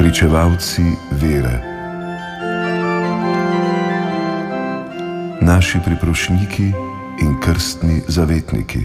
Pričevalci vere. Naši priprošniki in krstni zavetniki.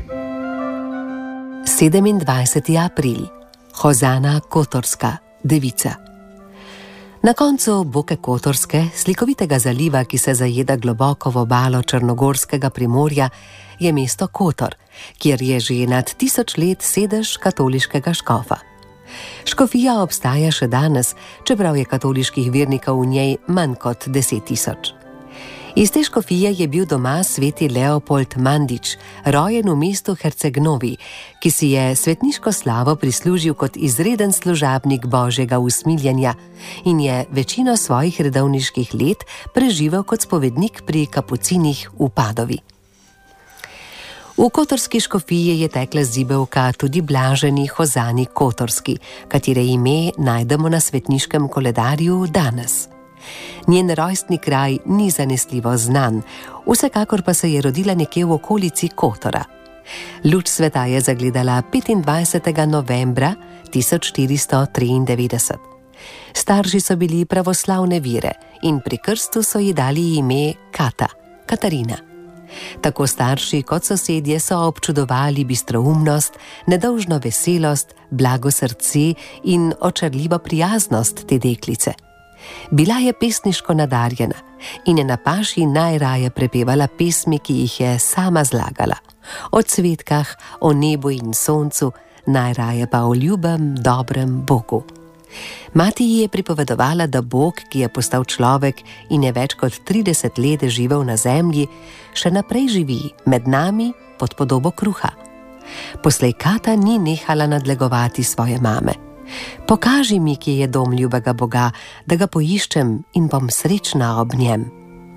27. april. Hozana Kotorska, devica. Na koncu Boke Kotorske, slikovitega zaliva, ki se zajeda globoko v obalo črnogorskega primorja, je mesto Kotor, kjer je že nad 1000 let sedež katoliškega škofa. Škofija obstaja še danes, čeprav je katoliških vernikov v njej manj kot 10 000. Iz te škofije je bil doma sveti Leopold Mandič, rojen v mestu Herceg-Novi, ki si je svetniško slavo prislužil kot izreden služabnik božjega usmiljenja in je večino svojih redovniških let preživel kot spovednik pri kapucinih v Padovi. V kotorski škofiji je tekla zibelka tudi blaženi Hozani Kotorski, katere ime najdemo na svetniškem koledarju danes. Njen rojstni kraj ni zanesljivo znan, vsekakor pa se je rodila nekje v okolici Kotora. Luč sveta je zagledala 25. novembra 1493. Starši so bili pravoslavne vere in pri krstu so ji dali ime Katarina. Tako starši kot sosedje so občudovali bistroumnost, nedolžno veselost, blago srce in očarljivo prijaznost te deklice. Bila je pesniško nadarjena in je na paši najraje prepevala pesmi, ki jih je sama zlagala. O cvetkah, o nebu in soncu, najraje pa o ljubem, dobrem Bogu. Mati ji je pripovedovala, da Bog, ki je postal človek in je več kot 30 let živel na zemlji, še naprej živi med nami pod podobo kruha. Poslej Kata ni nehala nadlegovati svoje mame. Pokaži mi, kje je dom ljubega Boga, da ga poiščem in bom srečna ob njem.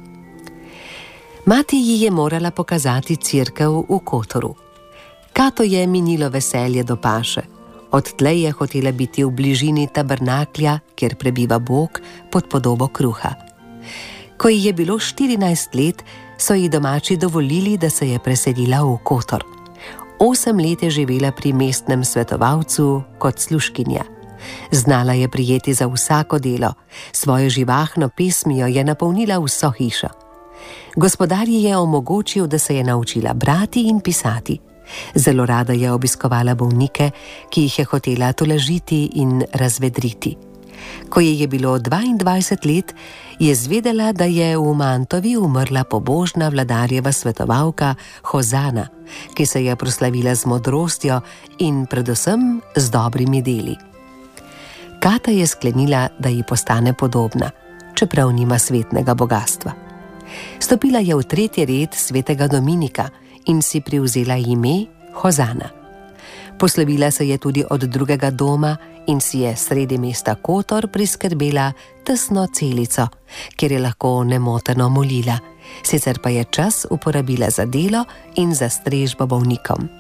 Mati ji je morala pokazati cerkev v Kotoru. Kato je minilo veselje do paše. Odtlej je hotela biti v bližini tabernaklja, kjer prebiva Bog pod podobo kruha. Ko ji je bilo 14 let, so ji domači dovolili, da se je preselila v Kotor. 8 let je živela pri mestnem svetovalcu kot služkinja. Znala je prijeti za vsako delo, svojo živahno pesmijo je napolnila vso hišo. Gospodar ji je omogočil, da se je naučila brati in pisati. Zelo rada je obiskovala bolnike, ki jih je hotela tolažiti in razvedriti. Ko ji je bilo 22 let, je zvedela, da je v Mantovi umrla pobožna vladarjeva svetovalka Hozana, ki se je proslavila z modrostjo in predvsem z dobrimi deli. Kata je sklenila, da ji postane podobna, čeprav nima svetnega bogastva. Stopila je v 3. red svetega Dominika in si privzela ime Hozana. Poslovila se je tudi od drugega doma in si je sredi mesta Kotor priskrbela tesno celico, kjer je lahko nemoteno molila, sicer pa je čas uporabila za delo in za strežbo bolnikom.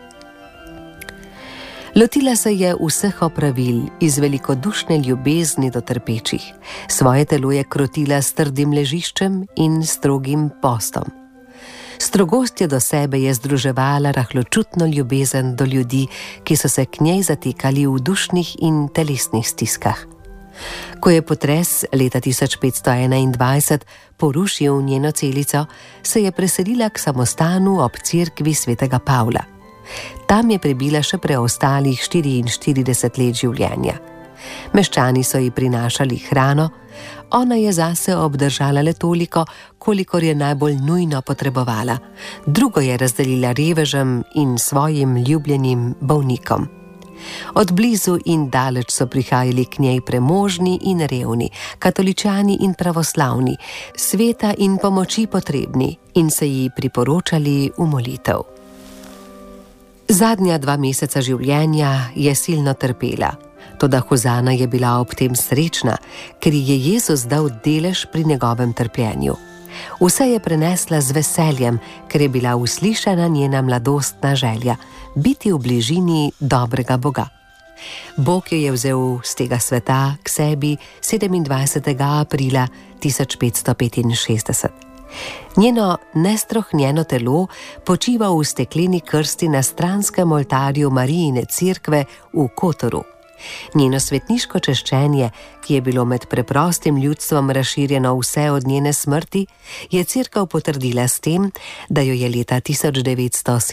Lotila se je vseh opravil iz velikodušne ljubezni do trpečih. Svoje telo je krotila s trdim ležiščem in strogim postom. Strogostjo do sebe je združevala rahločutno ljubezen do ljudi, ki so se k njej zatekali v dušnih in telesnih stiskah. Ko je potres leta 1521 porušil njeno celico, se je preselila k samostanu ob cerkvi svetega Pavla. Tam je prebila še preostalih 44 let življenja. Meščani so ji prinašali hrano, ona je zase obdržala le toliko, kolikor je najbolj nujno potrebovala. Drugo je razdelila revežem in svojim ljubljenim bolnikom. Od blizu in daleč so prihajali k njej premožni in revni, katoličani in pravoslavni, sveta in pomoči potrebni in se ji priporočali v molitev. Zadnja 2 meseca življenja je silno trpela. Toda Hozana je bila ob tem srečna, ker ji je Jezus dal delež pri njegovem trpljenju. Vse je prenesla z veseljem, ker je bila uslišana njena mladostna želja biti v bližini dobrega Boga. Bog jo je vzel z tega sveta k sebi 27. aprila 1565. Njeno nestrohnjeno telo počiva v stekleni krsti na stranskem oltarju Marijine cerkve v Kotoru. Njeno svetniško češčenje, ki je bilo med preprostim ljudstvom razširjeno vse od njene smrti, je Cerkev potrdila s tem, da jo je leta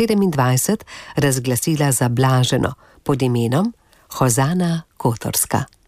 1927 razglasila za blaženo pod imenom Hozana Kotorska.